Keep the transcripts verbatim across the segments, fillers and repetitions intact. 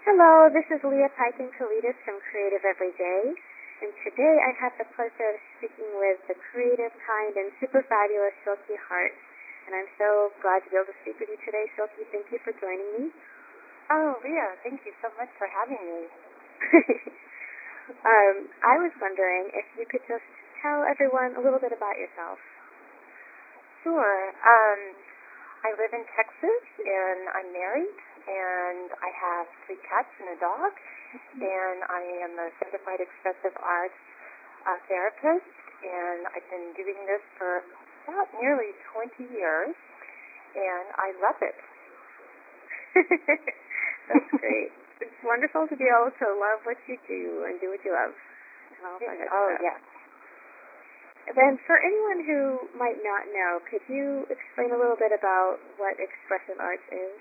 Hello, this is Leah Peiken Kalidas from Creative Everyday, and today I have the pleasure of speaking with the creative, kind, and super fabulous Silky Hart. And I'm so glad to be able to speak with you today, Silky. Thank you for joining me. Oh, Leah, thank you so much for having me. um, I was wondering if you could just tell everyone a little bit about yourself. Sure. Um, I live in Texas, and I'm married, and I have three cats and a dog, and I am a certified expressive arts uh, therapist, and I've been doing this for about nearly twenty years, and I love it. That's great. It's wonderful to be able to love what you do and do what you love. Oh, oh yeah. Then for anyone who might not know, could you explain a little bit about what expressive arts is?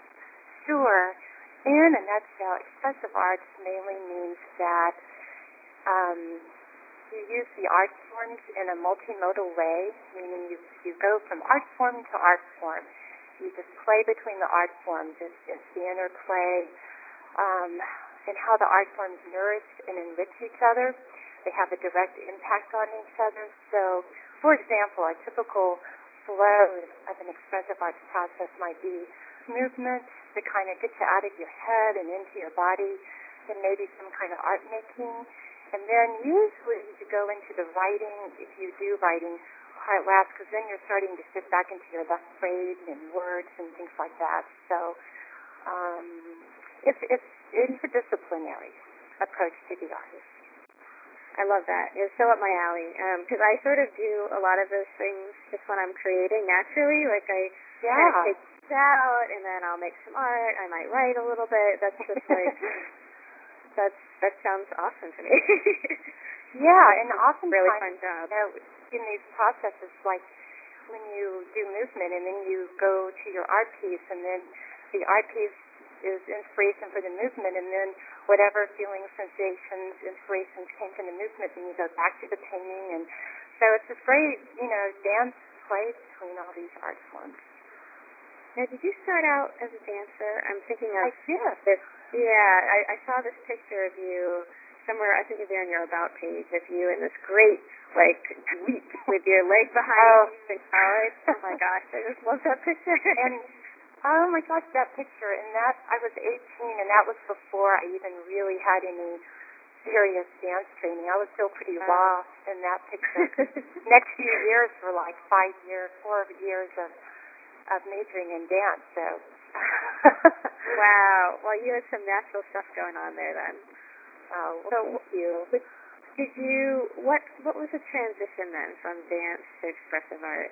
Sure. In a nutshell, expressive arts mainly means that um, you use the art forms in a multimodal way, meaning you, you go from art form to art form. You just play between the art forms. It's, it's the interplay um, and how the art forms nourish and enrich each other. They have a direct impact on each other. So, for example, a typical flow of an expressive arts process might be movement that kind of gets you out of your head and into your body, and maybe some kind of art making. And then usually you go into the writing, if you do writing, part last, because then you're starting to shift back into your left brain and words and things like that. So um, it's, it's interdisciplinary approach to the artist. I love that. It's so up my alley, because um, I sort of do a lot of those things just when I'm creating naturally. Like I yeah. kind of take it out, and then I'll make some art. I might write a little bit. That's just like that's that sounds awesome to me. Yeah, and often really fun job. You know, in these processes, like when you do movement, and then you go to your art piece, and then the art piece is inspiration for the movement, and then whatever feelings, sensations, inspirations came from the movement, then you go back to the painting, and so it's this great, you know, dance play between all these art forms. Now, did you start out as a dancer? I'm thinking of I did. this. Yeah, I, I saw this picture of you somewhere. I think it's there on your About page of you in this great, like, leap with your leg behind oh. you in college. Oh my gosh, I just love that picture. And oh my gosh, that picture, and that, I was eighteen, and that was before I even really had any serious dance training. I was still pretty raw in that picture. Next few years were like five years, four years of, of majoring in dance, so. Wow, well, you had some natural stuff going on there then. Oh, well, so thank you. Did you, what, what was the transition then from dance to expressive art?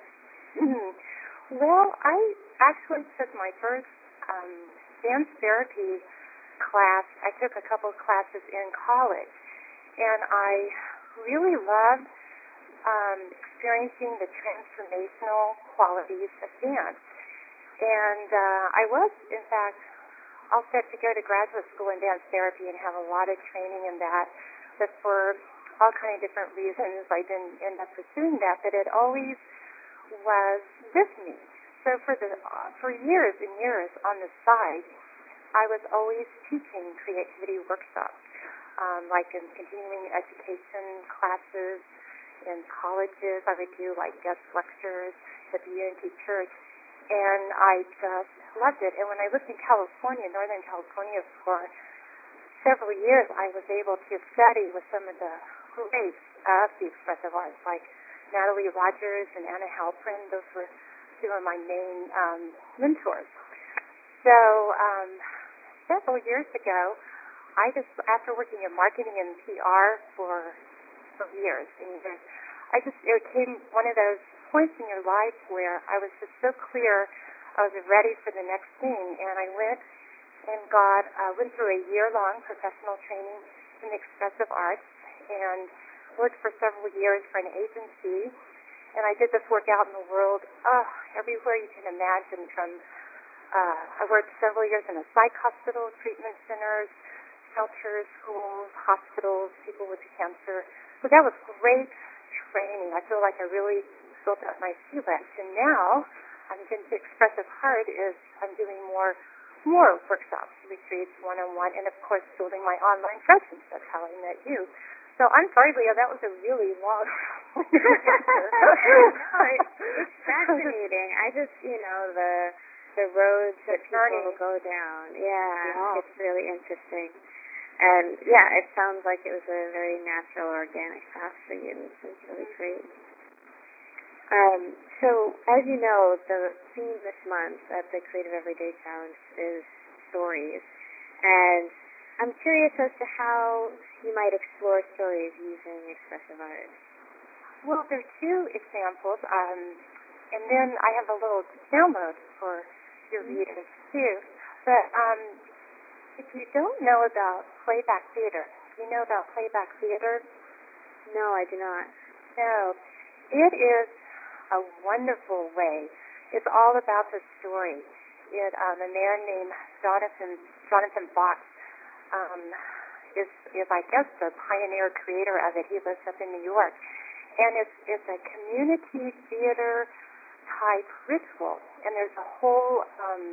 Well, I actually took my first um, dance therapy class. I took a couple of classes in college, and I really loved um, experiencing the transformational qualities of dance. And uh, I was, in fact, all set to go to graduate school in dance therapy and have a lot of training in that, but for all kind of different reasons, I didn't end up pursuing that, but it always was with me. So for the uh, for years and years on the side, I was always teaching creativity workshops, um, like in continuing education classes in colleges. I would do like guest lectures at the Unity Church, and I just loved it. And when I lived in California, Northern California, for several years, I was able to study with some of the greats of the expressive arts, like Natalie Rogers and Anna Halprin. Those were two of my main um, mentors. So um, several years ago, I just, after working in marketing and P R for, for years, and I just, it came one of those points in your life where I was just so clear I was ready for the next thing, and I went and got, uh, went through a year-long professional training in expressive arts, and worked for several years for an agency, and I did this work out in the world, uh, everywhere you can imagine, from, uh, I worked several years in a psych hospital, treatment centers, shelters, schools, hospitals, people with cancer. So that was great training. I feel like I really built up my sea legs, and now I'm into expressive art is I'm doing more more workshops, retreats, one-on-one, and of course building my online presence. That's how I met you. So I'm sorry, Leah, that was a really long no, it's, it's fascinating. I just, you know, the the roads that people journey. go down. Yeah, yeah, it's really interesting. And yeah, it sounds like it was a very natural, organic path for you. It's really great. Um, so, as you know, the theme this month at the Creative Everyday Challenge is stories. And I'm curious as to how you might explore stories using expressive art. Well, there are two examples, um, and then I have a little download for your Mm-hmm. readers, too. But um, if you don't know about playback theater, do you know about playback theater? No, I do not. No. It is a wonderful way. It's all about the story. It, um, a man named Jonathan Jonathan Bach um, is, is, I guess, the pioneer creator of it. He lives up in New York. And it's, it's a community theater type ritual. And there's a whole, um,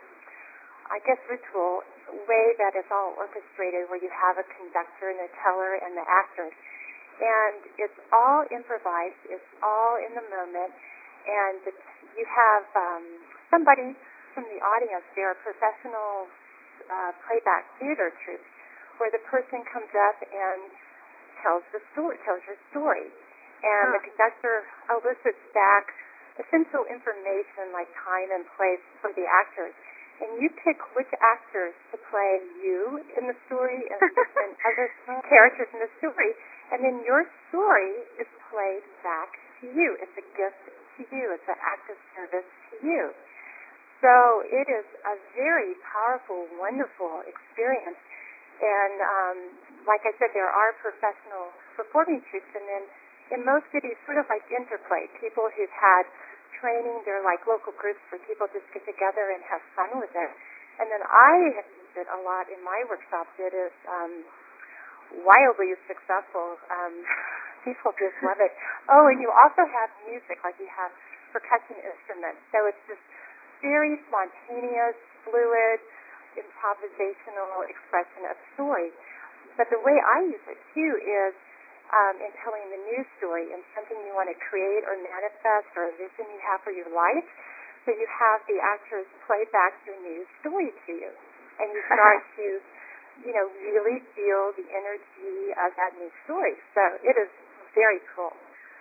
I guess, ritual way that it's all orchestrated where you have a conductor and a teller and the actors. And it's all improvised. It's all in the moment. And the, you have um, somebody from the audience. There are professional uh, playback theater troupes where the person comes up and tells the story, tells your story. And Huh. the conductor elicits back essential information like time and place for the actors. And you pick which actors to play you in the story and different other characters in the story. And then your story is played back to you. It's a gift to you. It's an act of service to you. So it is a very powerful, wonderful experience. And um, like I said, there are professional performing troupes, and then in most cities, sort of like Interplay, people who've had training, they're like local groups where people just get together and have fun with it. And then I have used it a lot in my workshops. It is um, wildly successful. Um, people just love it. Oh, and you also have music, like you have percussion instruments. So it's just very spontaneous, fluid, improvisational expression of story. But the way I use it, too, is um, in telling the news story and something you want to create or manifest or a vision you have for your life. So you have the actors play back your news story to you. And you start to, you know, really feel the energy of that new story. So it is very cool.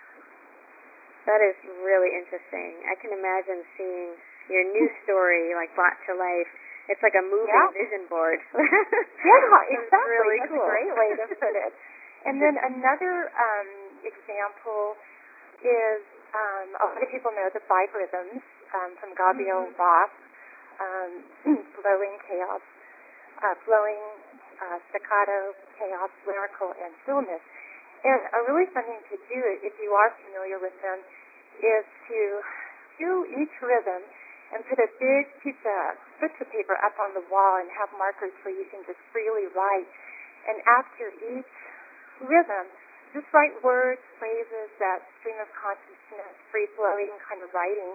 That is really interesting. I can imagine seeing your new story like brought to life. It's like a moving yeah. vision board. yeah, exactly. Really That's cool. a great way to put it. And then another um, example is um, a lot of people know the five rhythms um, from Gabriel mm-hmm. Bach, um, flowing chaos, uh, flowing uh, staccato, chaos, lyrical, and stillness. And a really fun thing to do, if you are familiar with them, is to do each rhythm and put a big piece of picture paper up on the wall and have markers where you can just freely write. And after each rhythm, just write words, phrases, that stream of consciousness, free-flowing kind of writing,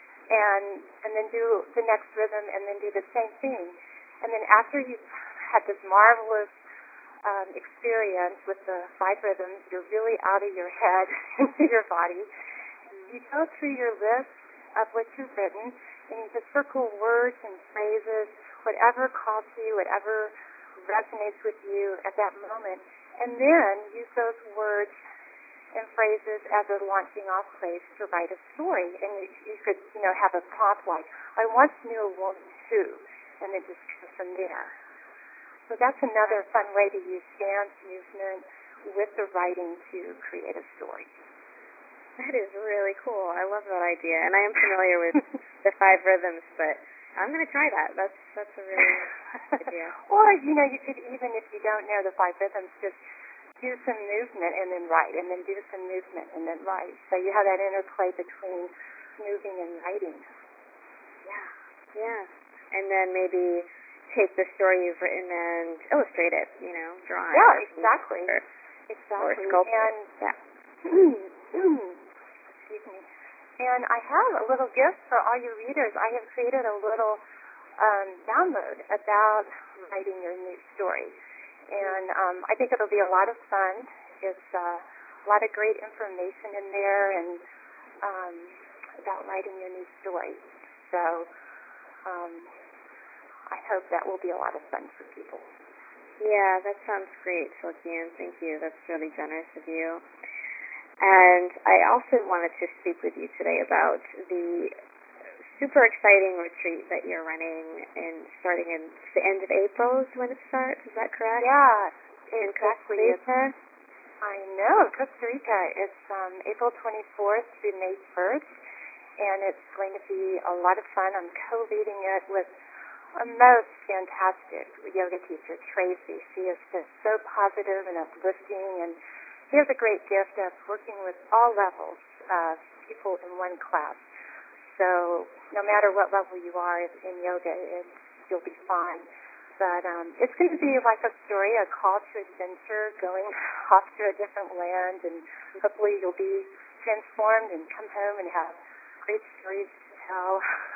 and and then do the next rhythm and then do the same thing. And then after you've had this marvelous um, experience with the five rhythms, you're really out of your head into your body. You go through your list of what you've written, and you just circle words and phrases, whatever calls to you, whatever resonates with you at that moment, and then use those words and phrases as a launching off place to write a story. And you, you could, you know, have a prompt like, I once knew a woman who, and then just go from there. So that's another fun way to use dance, movement, with the writing to create a story. That is really cool. I love that idea. And I am familiar with the five rhythms, but I'm going to try that. That's that's a really good idea. Or, you know, you could even, if you don't know the five rhythms, just do some movement and then write, and then do some movement and then write. So you have that interplay between moving and writing. Yeah. Yeah. And then maybe take the story you've written and illustrate it, you know, draw it. Yeah, exactly. Or, exactly. Or sculpt and, it. Yeah. Excuse me. And I have a little gift for all your readers. I have created a little um, download about writing your new story. And um, I think it'll be a lot of fun. It's uh, a lot of great information in there and um, about writing your new story. So um, I hope that will be a lot of fun for people. Yeah, that sounds great, Silky, and thank you. That's really generous of you. And I also wanted to speak with you today about the super exciting retreat that you're running and starting in the end of April is when it starts. Is that correct? Yeah, in exactly. Costa Rica? I know, Costa Rica. It's um, April twenty-fourth through May first, and it's going to be a lot of fun. I'm co-leading it with a most fantastic yoga teacher, Tracy. She is just so positive and uplifting, and she has a great gift of working with all levels of people in one class. So no matter what level you are in yoga, it, you'll be fine. But um, it's going to be like a story, a call to adventure, going off to a different land, and hopefully you'll be transformed and come home and have great stories to tell.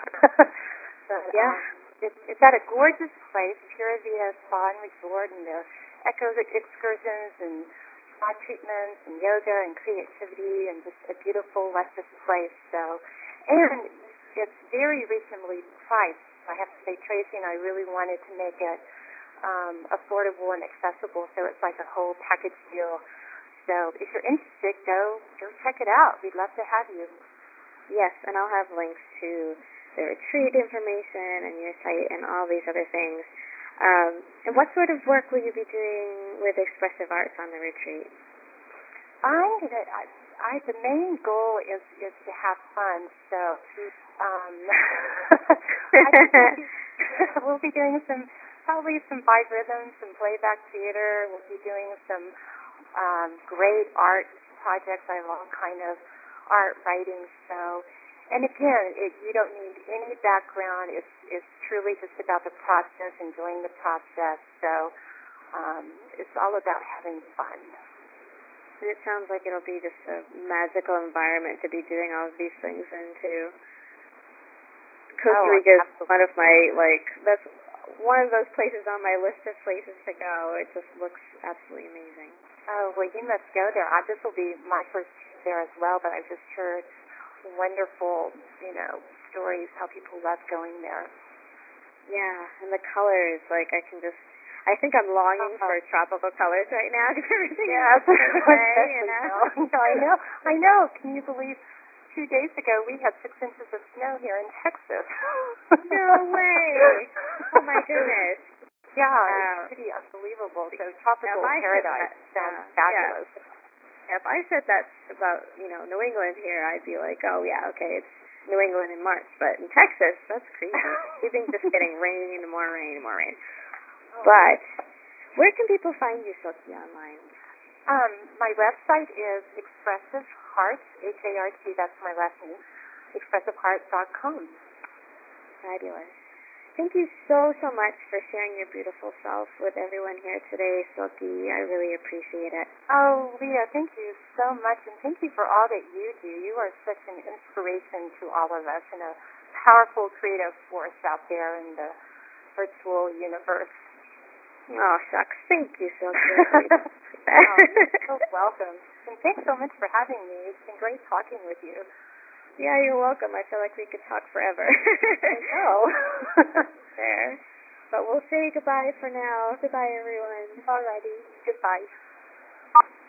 but, yeah. Um, it's, it's at a gorgeous place, Pura Vida Spa and Resort, and there are echo excursions and spa treatments and yoga and creativity and just a beautiful, luscious place. So, and it's very reasonably priced. I have to say, Tracy and I really wanted to make it um, affordable and accessible, so it's like a whole package deal. So if you're interested, go go check it out. We'd love to have you. Yes, and I'll have links to the retreat information and your site and all these other things. Um, and what sort of work will you be doing with expressive arts on the retreat? I'm gonna. I, I the main goal is is to have fun. So. Um, I think we'll be doing some, probably some five rhythms, some playback theater. We'll be doing some um, great art projects. I love kind of art writing. So, and again, it, you don't need any background. It's it's truly just about the process, enjoying the process. So, um, it's all about having fun. And it sounds like it'll be just a magical environment to be doing all of these things in too. Costa oh, Rica is one of my, like, that's one of those places on my list of places to go. It just looks absolutely amazing. Oh, well, you must go there. I, this will be my first trip there as well, but I've just heard wonderful, you know, stories, how people love going there. Yeah, and the colors, like, I can just, I think I'm longing uh-huh. for tropical colors right now because everything yes. is so gray, you know? I know, I know. Can you believe two days ago we had six inches of snow here in Texas? No way! Oh my goodness! Yeah, uh, it's pretty unbelievable. So tropical that, paradise sounds uh, fabulous. Yeah. If I said that about, you know, New England here, I'd be like, oh yeah, okay, it's New England in March, but in Texas, that's crazy. You think just getting rain, more rain, more rain. Oh. But where can people find you, Silky, online? Um, my website is Expressive Heart, H A R T, that's my last name, expressive heart dot com. Fabulous. Thank you so, so much for sharing your beautiful self with everyone here today, Silky. I really appreciate it. Oh, Leah, thank you so much, and thank you for all that you do. You are such an inspiration to all of us and a powerful creative force out there in the virtual universe. Oh, shucks. Thank you, Silky. Oh, you're so welcome. And thanks so much for having me. It's been great talking with you. Yeah, you're welcome. I feel like we could talk forever. I know. There. But we'll say goodbye for now. Goodbye, everyone. Alrighty. Goodbye.